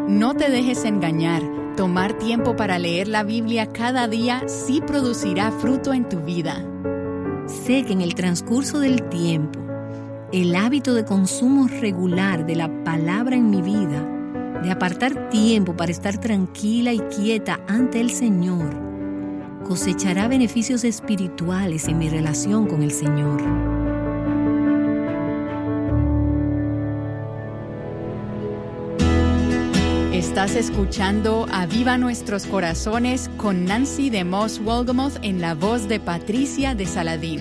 No te dejes engañar. Tomar tiempo para leer la Biblia cada día sí producirá fruto en tu vida. Sé que en el transcurso del tiempo, el hábito de consumo regular de la palabra en mi vida, de apartar tiempo para estar tranquila y quieta ante el Señor, cosechará beneficios espirituales en mi relación con el Señor. Estás escuchando Aviva Nuestros Corazones con Nancy de Moss Wolgamoth en la voz de Patricia de Saladín.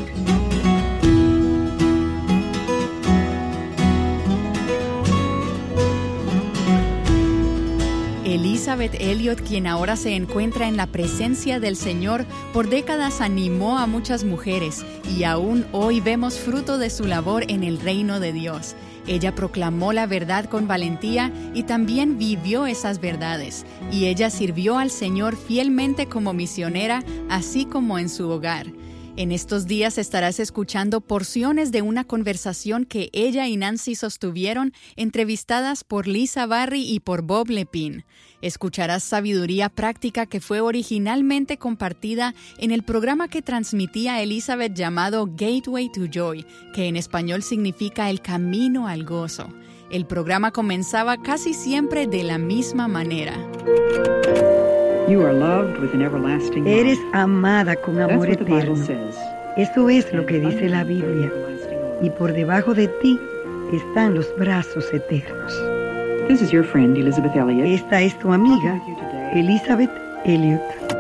Elizabeth Elliot, quien ahora se encuentra en la presencia del Señor, por décadas animó a muchas mujeres y aún hoy vemos fruto de su labor en el reino de Dios. Ella proclamó la verdad con valentía y también vivió esas verdades. Y ella sirvió al Señor fielmente como misionera, así como en su hogar. En estos días estarás escuchando porciones de una conversación que ella y Nancy sostuvieron, entrevistadas por Lisa Barry y por Bob Lepine. Escucharás sabiduría práctica que fue originalmente compartida en el programa que transmitía Elizabeth llamado Gateway to Joy, que en español significa el camino al gozo. El programa comenzaba casi siempre de la misma manera. Eres amada con amor eterno. Eso es lo que dice la Biblia. Y por debajo de ti están los brazos eternos. This is your friend, Elizabeth Elliot. Esta es tu amiga, Elizabeth Elliot.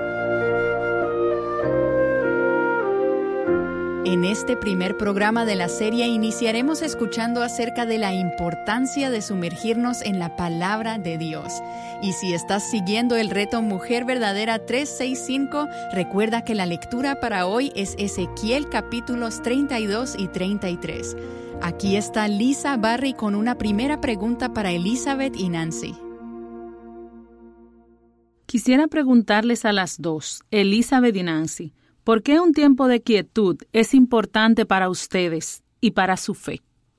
En este primer programa de la serie iniciaremos escuchando acerca de la importancia de sumergirnos en la palabra de Dios. Y si estás siguiendo el reto Mujer Verdadera 365, recuerda que la lectura para hoy es Ezequiel capítulos 32 y 33. Aquí está Lisa Barry con una primera pregunta para Elizabeth y Nancy. Quisiera preguntarles a las dos, Elizabeth y Nancy, ¿por qué un tiempo de quietud es importante para ustedes y para su fe?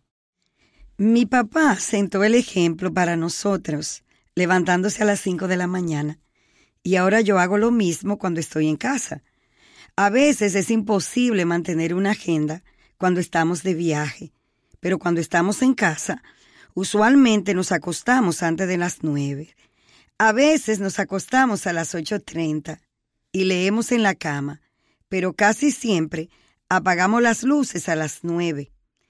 Mi papá sentó el ejemplo para nosotros, levantándose a las 5 de la mañana. Y ahora yo hago lo mismo cuando estoy en casa. A veces es imposible mantener una agenda cuando estamos de viaje. Pero cuando estamos en casa, usualmente nos acostamos antes de las 9. A veces nos acostamos a las 8:30 y leemos en la cama, pero casi siempre apagamos las luces a las 9.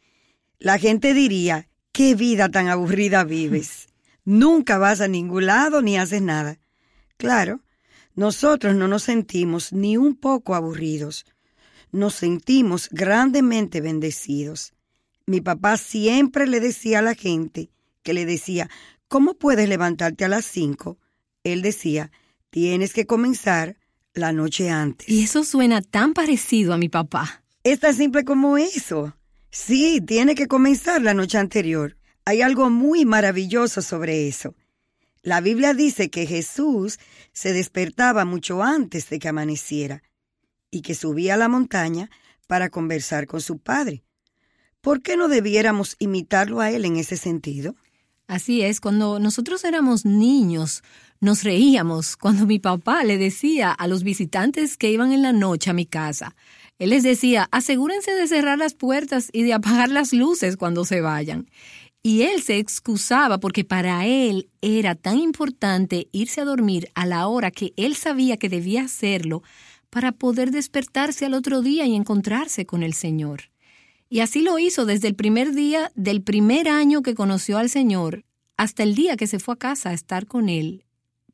La gente diría, ¿qué vida tan aburrida vives? Nunca vas a ningún lado ni haces nada. Claro, nosotros no nos sentimos ni un poco aburridos. Nos sentimos grandemente bendecidos. Mi papá siempre le decía a la gente que le decía, ¿cómo puedes levantarte a las 5? Él decía, tienes que comenzar la noche antes. Y eso suena tan parecido a mi papá. Es tan simple como eso. Sí, tiene que comenzar la noche anterior. Hay algo muy maravilloso sobre eso. La Biblia dice que Jesús se despertaba mucho antes de que amaneciera y que subía a la montaña para conversar con su Padre. ¿Por qué no debiéramos imitarlo a él en ese sentido? Así es, cuando nosotros éramos niños, nos reíamos cuando mi papá le decía a los visitantes que iban en la noche a mi casa. Él les decía, asegúrense de cerrar las puertas y de apagar las luces cuando se vayan. Y él se excusaba porque para él era tan importante irse a dormir a la hora que él sabía que debía hacerlo para poder despertarse al otro día y encontrarse con el Señor. Y así lo hizo desde el primer día del primer año que conoció al Señor hasta el día que se fue a casa a estar con Él,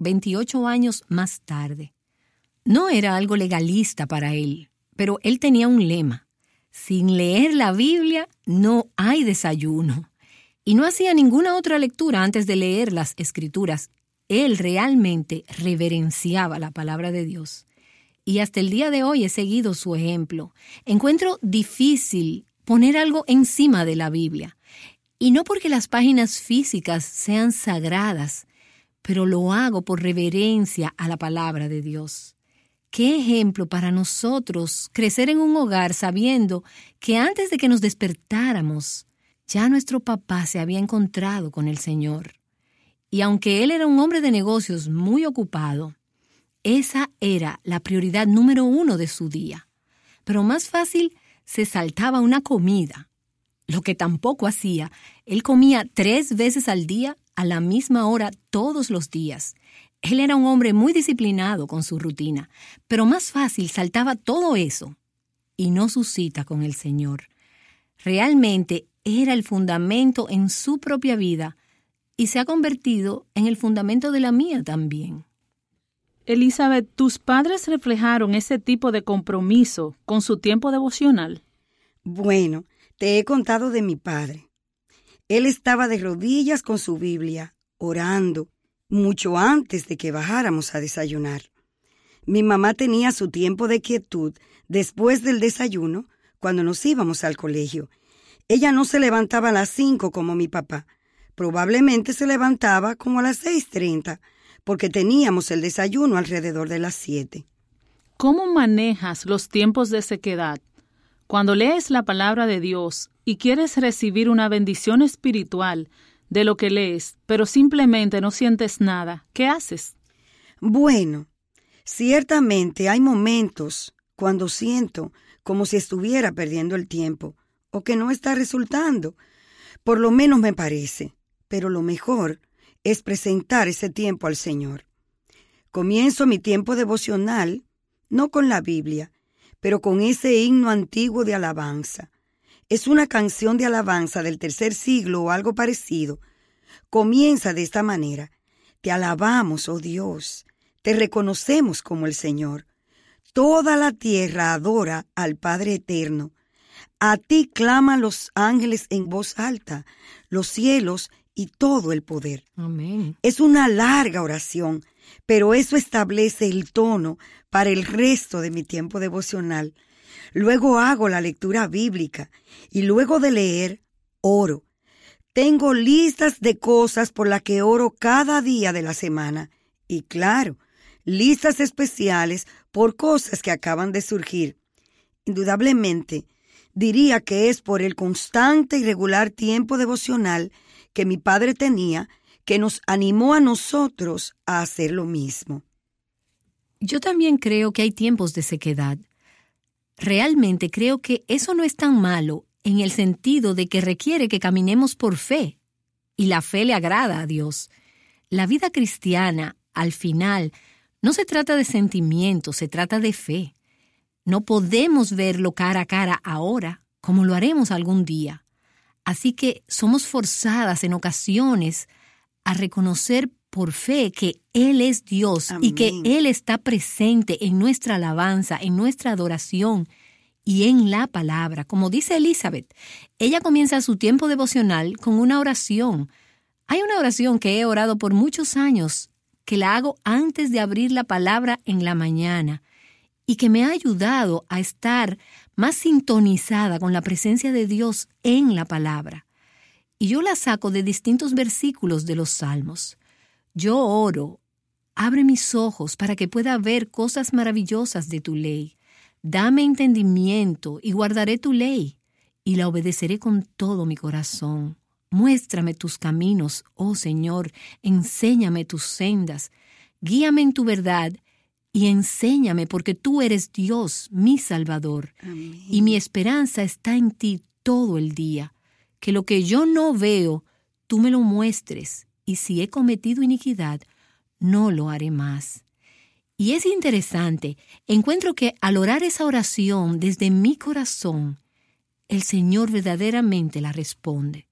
28 años más tarde. No era algo legalista para él, pero él tenía un lema. Sin leer la Biblia no hay desayuno. Y no hacía ninguna otra lectura antes de leer las Escrituras. Él realmente reverenciaba la palabra de Dios. Y hasta el día de hoy he seguido su ejemplo. Encuentro difícil poner algo encima de la Biblia. Y no porque las páginas físicas sean sagradas, pero lo hago por reverencia a la palabra de Dios. Qué ejemplo para nosotros crecer en un hogar sabiendo que antes de que nos despertáramos, ya nuestro papá se había encontrado con el Señor. Y aunque él era un hombre de negocios muy ocupado, esa era la prioridad número 1 de su día. Pero más fácil se saltaba una comida. Lo que tampoco hacía, él comía 3 veces al día a la misma hora todos los días. Él era un hombre muy disciplinado con su rutina, pero más fácil saltaba todo eso y no su cita con el Señor. Realmente era el fundamento en su propia vida y se ha convertido en el fundamento de la mía también. Elizabeth, ¿tus padres reflejaron ese tipo de compromiso con su tiempo devocional? Bueno, te he contado de mi padre. Él estaba de rodillas con su Biblia, orando, mucho antes de que bajáramos a desayunar. Mi mamá tenía su tiempo de quietud después del desayuno cuando nos íbamos al colegio. Ella no se levantaba a las 5 como mi papá. Probablemente se levantaba como a las 6:30, porque teníamos el desayuno alrededor de las 7. ¿Cómo manejas los tiempos de sequedad? Cuando lees la palabra de Dios y quieres recibir una bendición espiritual de lo que lees, pero simplemente no sientes nada, ¿qué haces? Bueno, ciertamente hay momentos cuando siento como si estuviera perdiendo el tiempo o que no está resultando. Por lo menos me parece, pero lo mejor es presentar ese tiempo al Señor. Comienzo mi tiempo devocional, no con la Biblia, pero con ese himno antiguo de alabanza. Es una canción de alabanza del 3 siglo o algo parecido. Comienza de esta manera: Te alabamos, oh Dios, te reconocemos como el Señor. Toda la tierra adora al Padre Eterno. A ti claman los ángeles en voz alta, los cielos y todo el poder. Amén. Es una larga oración, pero eso establece el tono para el resto de mi tiempo devocional. Luego hago la lectura bíblica y luego de leer, oro. Tengo listas de cosas por las que oro cada día de la semana. Y claro, listas especiales por cosas que acaban de surgir. Indudablemente, diría que es por el constante y regular tiempo devocional que mi padre tenía, que nos animó a nosotros a hacer lo mismo. Yo también creo que hay tiempos de sequedad. Realmente creo que eso no es tan malo en el sentido de que requiere que caminemos por fe, y la fe le agrada a Dios. La vida cristiana, al final, no se trata de sentimientos, se trata de fe. No podemos verlo cara a cara ahora, como lo haremos algún día. Así que somos forzadas en ocasiones a reconocer por fe que Él es Dios. Amén. Y que Él está presente en nuestra alabanza, en nuestra adoración y en la palabra. Como dice Elizabeth, ella comienza su tiempo devocional con una oración. Hay una oración que he orado por muchos años, que la hago antes de abrir la palabra en la mañana y que me ha ayudado a estar más sintonizada con la presencia de Dios en la palabra. Y yo la saco de distintos versículos de los Salmos. Yo oro, abre mis ojos para que pueda ver cosas maravillosas de tu ley. Dame entendimiento y guardaré tu ley, y la obedeceré con todo mi corazón. Muéstrame tus caminos, oh Señor, enséñame tus sendas. Guíame en tu verdad y enséñame, porque tú eres Dios, mi Salvador. Amén. Y mi esperanza está en ti todo el día. Que lo que yo no veo, tú me lo muestres, y si he cometido iniquidad, no lo haré más. Y es interesante, encuentro que al orar esa oración desde mi corazón, el Señor verdaderamente la responde.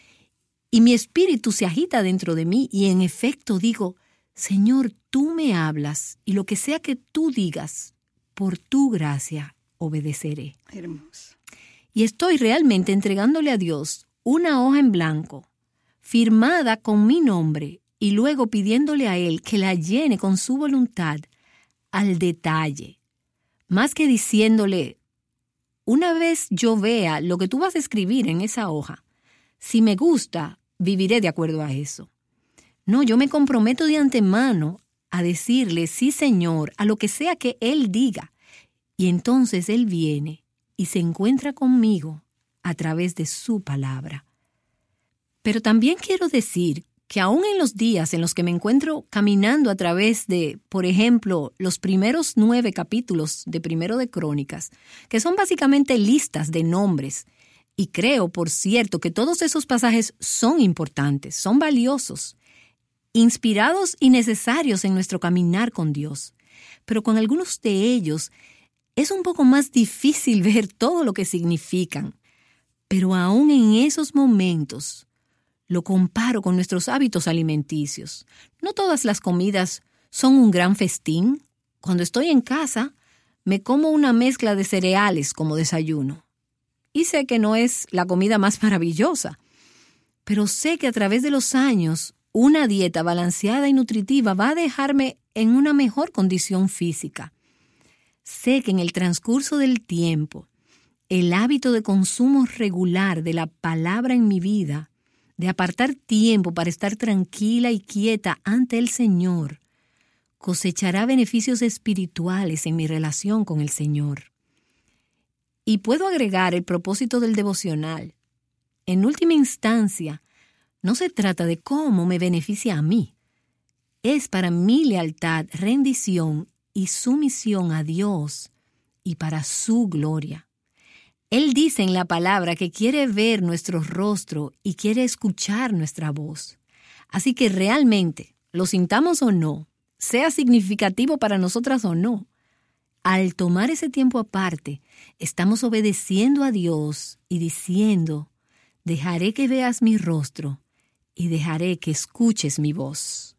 Y mi espíritu se agita dentro de mí y en efecto digo: Señor, tú me hablas y lo que sea que tú digas, por tu gracia obedeceré. Hermoso. Y estoy realmente entregándole a Dios una hoja en blanco, firmada con mi nombre, y luego pidiéndole a Él que la llene con su voluntad al detalle. Más que diciéndole: una vez yo vea lo que tú vas a escribir en esa hoja, si me gusta, viviré de acuerdo a eso. No, yo me comprometo de antemano a decirle sí, Señor, a lo que sea que Él diga. Y entonces Él viene y se encuentra conmigo a través de su palabra. Pero también quiero decir que aún en los días en los que me encuentro caminando a través de, por ejemplo, los primeros 9 capítulos de Primero de Crónicas, que son básicamente listas de nombres, y creo, por cierto, que todos esos pasajes son importantes, son valiosos, inspirados y necesarios en nuestro caminar con Dios. Pero con algunos de ellos es un poco más difícil ver todo lo que significan. Pero aún en esos momentos lo comparo con nuestros hábitos alimenticios. No todas las comidas son un gran festín. Cuando estoy en casa, me como una mezcla de cereales como desayuno. Y sé que no es la comida más maravillosa, pero sé que a través de los años, una dieta balanceada y nutritiva va a dejarme en una mejor condición física. Sé que en el transcurso del tiempo, el hábito de consumo regular de la palabra en mi vida, de apartar tiempo para estar tranquila y quieta ante el Señor, cosechará beneficios espirituales en mi relación con el Señor. Y puedo agregar el propósito del devocional. En última instancia, no se trata de cómo me beneficia a mí. Es para mi lealtad, rendición y sumisión a Dios y para su gloria. Él dice en la palabra que quiere ver nuestro rostro y quiere escuchar nuestra voz. Así que realmente, lo sintamos o no, sea significativo para nosotras o no, al tomar ese tiempo aparte, estamos obedeciendo a Dios y diciendo, dejaré que veas mi rostro y dejaré que escuches mi voz.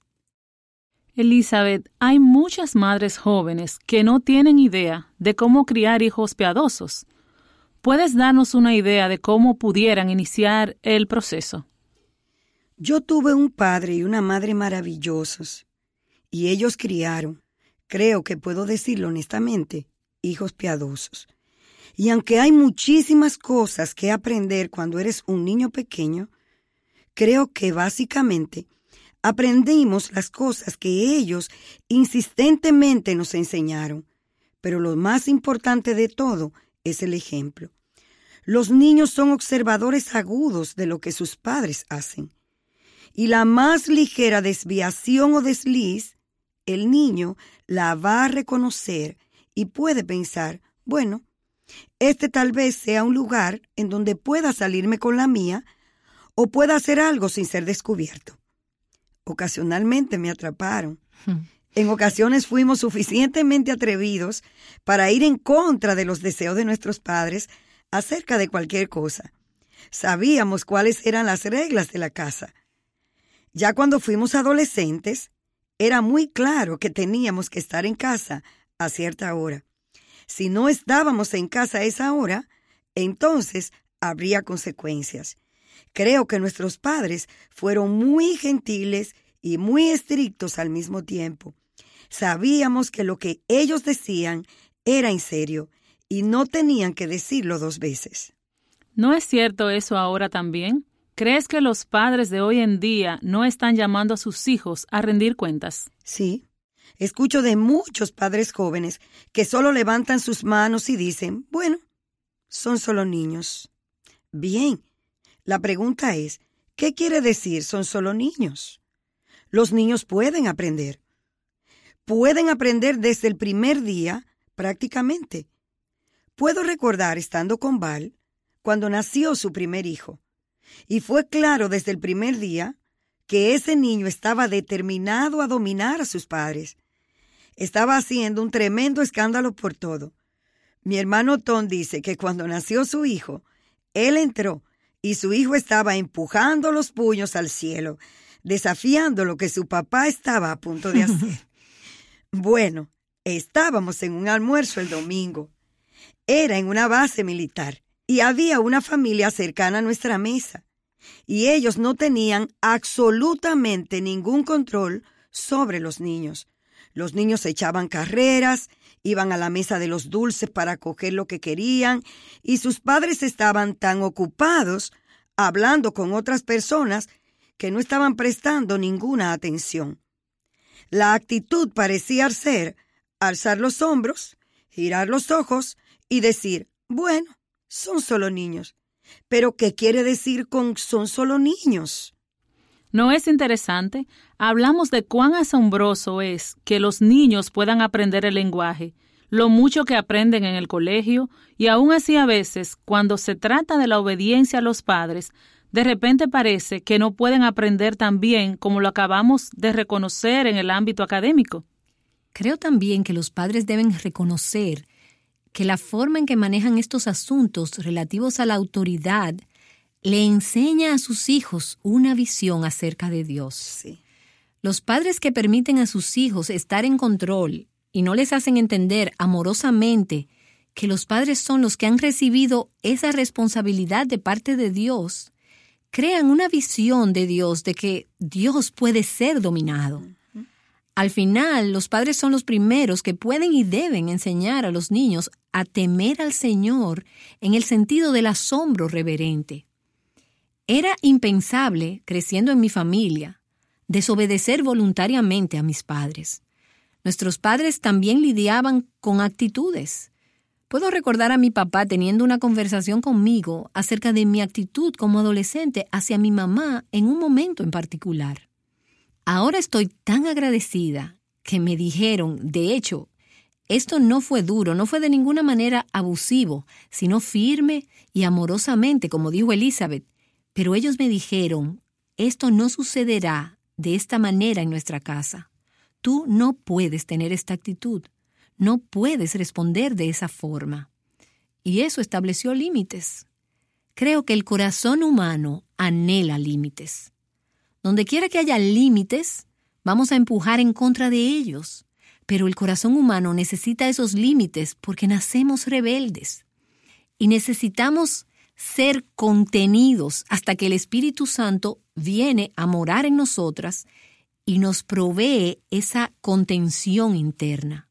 Elizabeth, hay muchas madres jóvenes que no tienen idea de cómo criar hijos piadosos. ¿Puedes darnos una idea de cómo pudieran iniciar el proceso? Yo tuve un padre y una madre maravillosos, y ellos criaron, creo que puedo decirlo honestamente, hijos piadosos. Y aunque hay muchísimas cosas que aprender cuando eres un niño pequeño, creo que básicamente aprendimos las cosas que ellos insistentemente nos enseñaron. Pero lo más importante de todo es el ejemplo. Los niños son observadores agudos de lo que sus padres hacen. Y la más ligera desviación o desliz, el niño la va a reconocer y puede pensar, bueno, este tal vez sea un lugar en donde pueda salirme con la mía o pueda hacer algo sin ser descubierto. Ocasionalmente me atraparon. En ocasiones fuimos suficientemente atrevidos para ir en contra de los deseos de nuestros padres acerca de cualquier cosa. Sabíamos cuáles eran las reglas de la casa. Ya cuando fuimos adolescentes, era muy claro que teníamos que estar en casa a cierta hora. Si no estábamos en casa a esa hora, entonces habría consecuencias. Creo que nuestros padres fueron muy gentiles y muy estrictos al mismo tiempo. Sabíamos que lo que ellos decían era en serio y no tenían que decirlo 2 veces. ¿No es cierto eso ahora también? ¿Crees que los padres de hoy en día no están llamando a sus hijos a rendir cuentas? Sí. Escucho de muchos padres jóvenes que solo levantan sus manos y dicen, bueno, son solo niños. Bien, la pregunta es, ¿qué quiere decir son solo niños? Los niños pueden aprender. Pueden aprender desde el primer día, prácticamente. Puedo recordar estando con Val cuando nació su primer hijo. Y fue claro desde el primer día que ese niño estaba determinado a dominar a sus padres. Estaba haciendo un tremendo escándalo por todo. Mi hermano Tom dice que cuando nació su hijo, él entró y su hijo estaba empujando los puños al cielo, desafiando lo que su papá estaba a punto de hacer. Bueno, estábamos en un almuerzo el domingo. Era en una base militar y había una familia cercana a nuestra mesa. Y ellos no tenían absolutamente ningún control sobre los niños. Los niños echaban carreras, iban a la mesa de los dulces para coger lo que querían, y sus padres estaban tan ocupados hablando con otras personas que no estaban prestando ninguna atención. La actitud parecía ser alzar los hombros, girar los ojos y decir, bueno, son solo niños. ¿Pero qué quiere decir con son solo niños? ¿No es interesante? Hablamos de cuán asombroso es que los niños puedan aprender el lenguaje, lo mucho que aprenden en el colegio, y aún así a veces, cuando se trata de la obediencia a los padres, de repente parece que no pueden aprender tan bien como lo acabamos de reconocer en el ámbito académico. Creo también que los padres deben reconocer que la forma en que manejan estos asuntos relativos a la autoridad le enseña a sus hijos una visión acerca de Dios. Sí. Los padres que permiten a sus hijos estar en control y no les hacen entender amorosamente que los padres son los que han recibido esa responsabilidad de parte de Dios, crean una visión de Dios, de que Dios puede ser dominado. Al final, los padres son los primeros que pueden y deben enseñar a los niños a temer al Señor en el sentido del asombro reverente. Era impensable, creciendo en mi familia, desobedecer voluntariamente a mis padres. Nuestros padres también lidiaban con actitudes. Puedo recordar a mi papá teniendo una conversación conmigo acerca de mi actitud como adolescente hacia mi mamá en un momento en particular. Ahora estoy tan agradecida que me dijeron, de hecho, esto no fue duro, no fue de ninguna manera abusivo, sino firme y amorosamente, como dijo Elizabeth. Pero ellos me dijeron, esto no sucederá de esta manera en nuestra casa. Tú no puedes tener esta actitud, no puedes responder de esa forma. Y eso estableció límites. Creo que el corazón humano anhela límites. Donde quiera que haya límites, vamos a empujar en contra de ellos. Pero el corazón humano necesita esos límites porque nacemos rebeldes. Y necesitamos ser contenidos hasta que el Espíritu Santo viene a morar en nosotras y nos provee esa contención interna.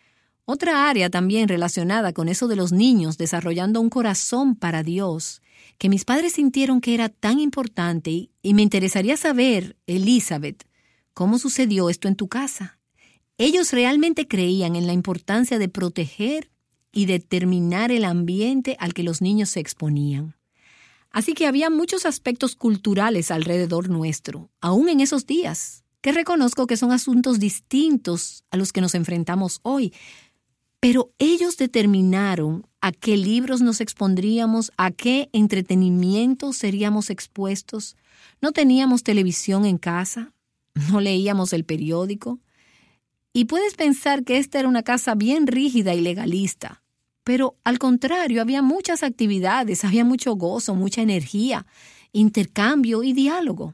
Otra área también relacionada con eso de los niños desarrollando un corazón para Dios, que mis padres sintieron que era tan importante y me interesaría saber, Elizabeth, ¿cómo sucedió esto en tu casa? Ellos realmente creían en la importancia de proteger y determinar el ambiente al que los niños se exponían. Así que había muchos aspectos culturales alrededor nuestro, aún en esos días, que reconozco que son asuntos distintos a los que nos enfrentamos hoy. Pero ellos determinaron a qué libros nos expondríamos, a qué entretenimiento seríamos expuestos. No teníamos televisión en casa, no leíamos el periódico. Y puedes pensar que esta era una casa bien rígida y legalista. Pero al contrario, había muchas actividades, había mucho gozo, mucha energía, intercambio y diálogo.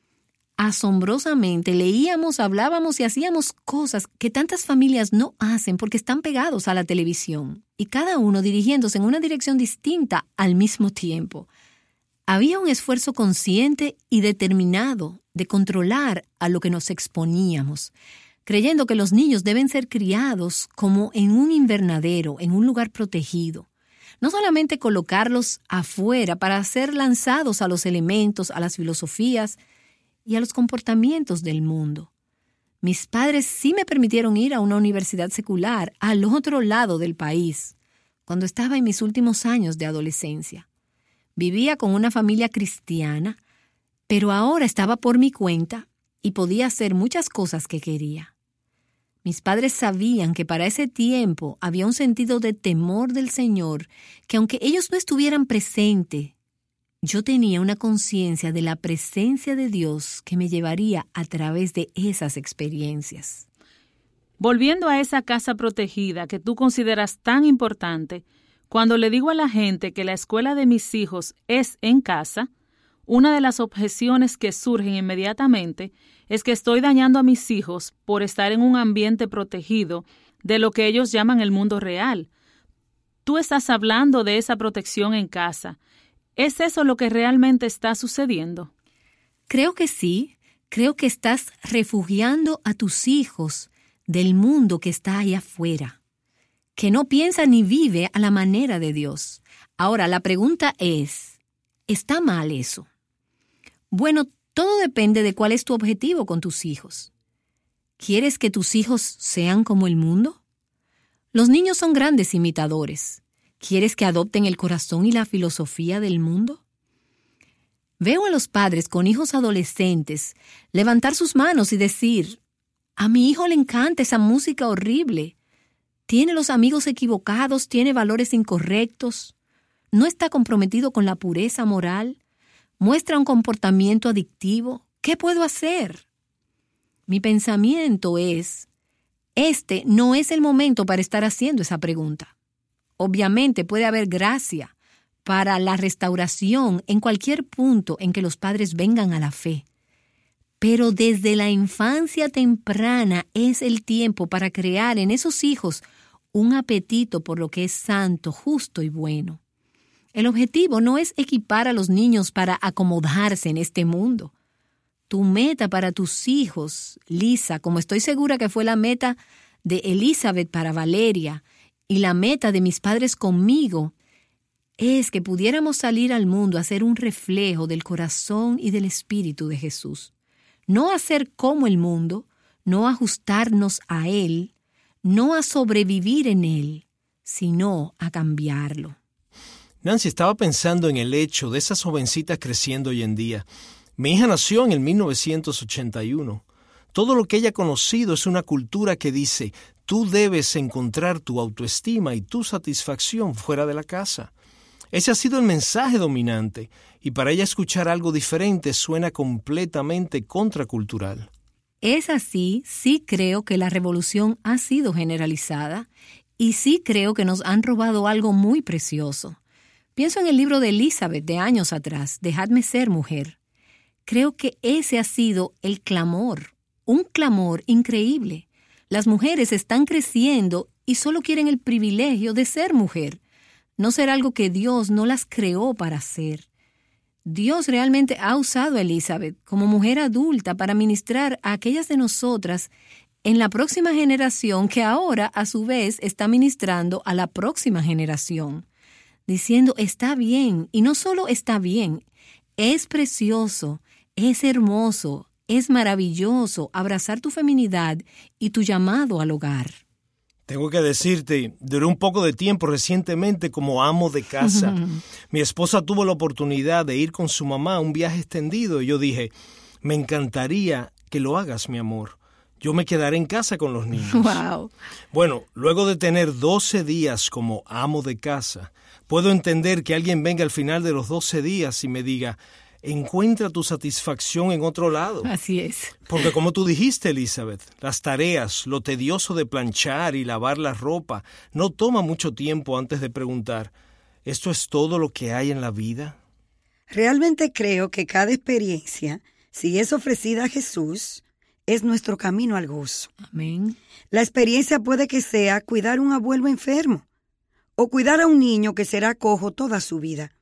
Asombrosamente leíamos, hablábamos y hacíamos cosas que tantas familias no hacen porque están pegados a la televisión y cada uno dirigiéndose en una dirección distinta al mismo tiempo. Había un esfuerzo consciente y determinado de controlar a lo que nos exponíamos, creyendo que los niños deben ser criados como en un invernadero, en un lugar protegido. No solamente colocarlos afuera para ser lanzados a los elementos, a las filosofías y a los comportamientos del mundo. Mis padres sí me permitieron ir a una universidad secular al otro lado del país, cuando estaba en mis últimos años de adolescencia. Vivía con una familia cristiana, pero ahora estaba por mi cuenta y podía hacer muchas cosas que quería. Mis padres sabían que para ese tiempo había un sentido de temor del Señor, que aunque ellos no estuvieran presentes, yo tenía una conciencia de la presencia de Dios que me llevaría a través de esas experiencias. Volviendo a esa casa protegida que tú consideras tan importante, cuando le digo a la gente que la escuela de mis hijos es en casa, una de las objeciones que surgen inmediatamente es que estoy dañando a mis hijos por estar en un ambiente protegido de lo que ellos llaman el mundo real. Tú estás hablando de esa protección en casa. ¿Es eso lo que realmente está sucediendo? Creo que sí. Creo que estás refugiando a tus hijos del mundo que está allá afuera, que no piensa ni vive a la manera de Dios. Ahora, la pregunta es, ¿está mal eso? Bueno, todo depende de cuál es tu objetivo con tus hijos. ¿Quieres que tus hijos sean como el mundo? Los niños son grandes imitadores. ¿Quieres que adopten el corazón y la filosofía del mundo? Veo a los padres con hijos adolescentes levantar sus manos y decir, a mi hijo le encanta esa música horrible. Tiene los amigos equivocados, tiene valores incorrectos, no está comprometido con la pureza moral, muestra un comportamiento adictivo. ¿Qué puedo hacer? Mi pensamiento es, este no es el momento para estar haciendo esa pregunta. Obviamente puede haber gracia para la restauración en cualquier punto en que los padres vengan a la fe. Pero desde la infancia temprana es el tiempo para crear en esos hijos un apetito por lo que es santo, justo y bueno. El objetivo no es equipar a los niños para acomodarse en este mundo. Tu meta para tus hijos, Lisa, como estoy segura que fue la meta de Elizabeth para Valeria y la meta de mis padres conmigo, es que pudiéramos salir al mundo a ser un reflejo del corazón y del espíritu de Jesús. No a ser como el mundo, no a ajustarnos a él, no a sobrevivir en él, sino a cambiarlo. Nancy, estaba pensando en el hecho de esas jovencitas creciendo hoy en día. Mi hija nació en el 1981. Todo lo que ella ha conocido es una cultura que dice, tú debes encontrar tu autoestima y tu satisfacción fuera de la casa. Ese ha sido el mensaje dominante, y para ella escuchar algo diferente suena completamente contracultural. Es así, sí creo que la revolución ha sido generalizada, y sí creo que nos han robado algo muy precioso. Pienso en el libro de Elizabeth de años atrás, Dejadme ser mujer. Creo que ese ha sido el clamor, un clamor increíble. Las mujeres están creciendo y solo quieren el privilegio de ser mujer, no ser algo que Dios no las creó para ser. Dios realmente ha usado a Elizabeth como mujer adulta para ministrar a aquellas de nosotras en la próxima generación que ahora, a su vez, está ministrando a la próxima generación, diciendo, está bien, y no solo está bien, es precioso, es hermoso, es maravilloso abrazar tu feminidad y tu llamado al hogar. Tengo que decirte, duré un poco de tiempo recientemente como amo de casa. Mi esposa tuvo la oportunidad de ir con su mamá a un viaje extendido y yo dije, me encantaría que lo hagas, mi amor. Yo me quedaré en casa con los niños. Wow. Bueno, luego de tener 12 días como amo de casa, puedo entender que alguien venga al final de los 12 días y me diga, encuentra tu satisfacción en otro lado. Así es. Porque como tú dijiste, Elizabeth, las tareas, lo tedioso de planchar y lavar la ropa, no toma mucho tiempo antes de preguntar, ¿esto es todo lo que hay en la vida? Realmente creo que cada experiencia, si es ofrecida a Jesús, es nuestro camino al gozo. Amén. La experiencia puede que sea cuidar a un abuelo enfermo o cuidar a un niño que será cojo toda su vida.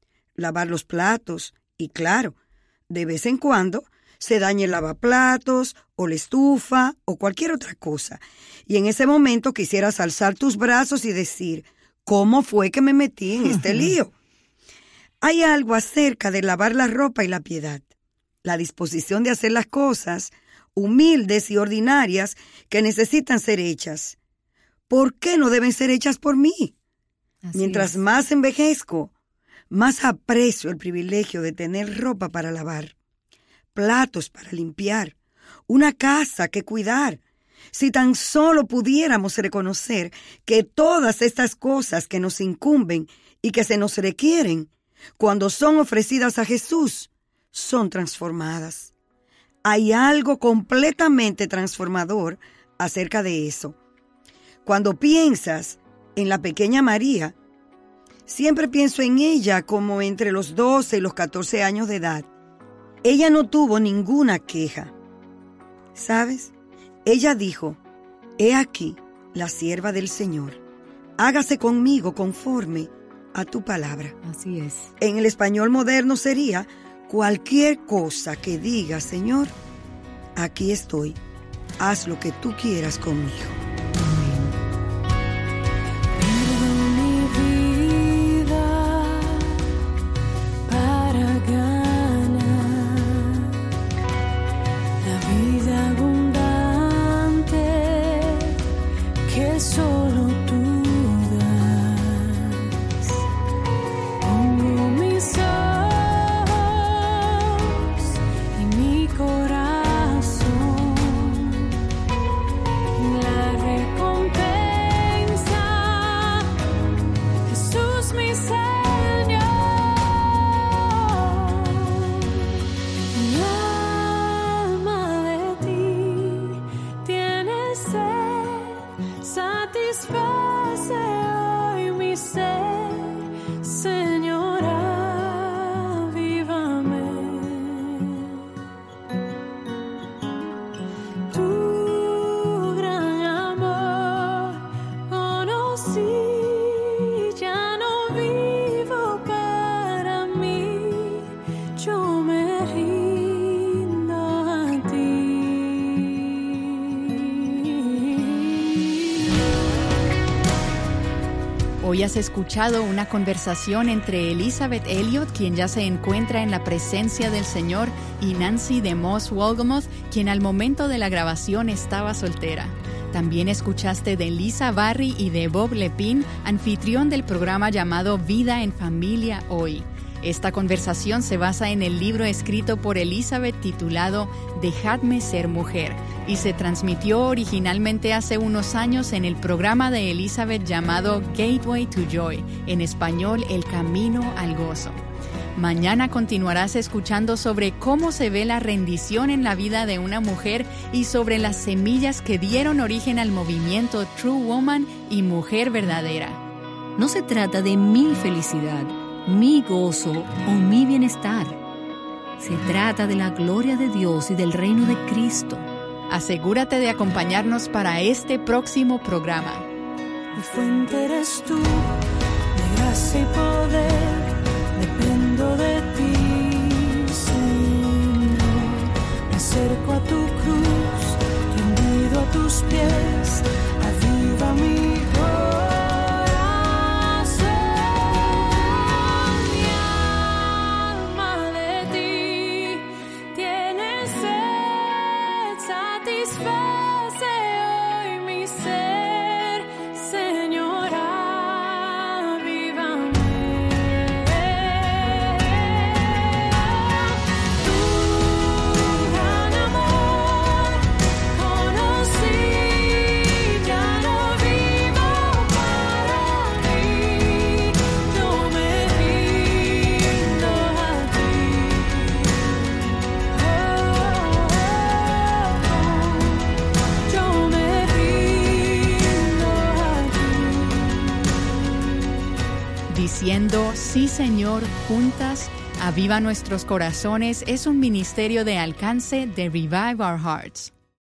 Lavar los platos. Y claro, de vez en cuando se daña el lavaplatos o la estufa o cualquier otra cosa. Y en ese momento quisieras alzar tus brazos y decir, ¿cómo fue que me metí en este lío? Hay algo acerca de lavar la ropa y la piedad, la disposición de hacer las cosas humildes y ordinarias que necesitan ser hechas. ¿Por qué no deben ser hechas por mí? Mientras más envejezco, más aprecio el privilegio de tener ropa para lavar, platos para limpiar, una casa que cuidar. Si tan solo pudiéramos reconocer que todas estas cosas que nos incumben y que se nos requieren, cuando son ofrecidas a Jesús, son transformadas. Hay algo completamente transformador acerca de eso. Cuando piensas en la pequeña María, siempre pienso en ella como entre los 12 y los 14 años de edad. Ella no tuvo ninguna queja. ¿Sabes? Ella dijo, «He aquí la sierva del Señor. Hágase conmigo conforme a tu palabra». Así es. En el español moderno sería, «Cualquier cosa que diga, Señor, aquí estoy. Haz lo que tú quieras conmigo». Hoy has escuchado una conversación entre Elizabeth Elliot, quien ya se encuentra en la presencia del Señor, y Nancy DeMoss Wolgemuth, quien al momento de la grabación estaba soltera. También escuchaste de Lisa Barry y de Bob Lepine, anfitrión del programa llamado Vida en Familia Hoy. Esta conversación se basa en el libro escrito por Elizabeth titulado Dejadme ser mujer y se transmitió originalmente hace unos años en el programa de Elizabeth llamado Gateway to Joy, en español El Camino al Gozo. Mañana continuarás escuchando sobre cómo se ve la rendición en la vida de una mujer y sobre las semillas que dieron origen al movimiento True Woman y Mujer Verdadera. No se trata de mi felicidad, mi gozo o mi bienestar. Se trata de la gloria de Dios y del reino de Cristo. Asegúrate de acompañarnos para este próximo programa. Mi fuente eres tú, de gracia y poder, dependo de ti, Señor. Me acerco a tu cruz, rendido a tus pies, aviva mi Diciendo, sí Señor, juntas, aviva nuestros corazones, es un ministerio de alcance de Revive Our Hearts.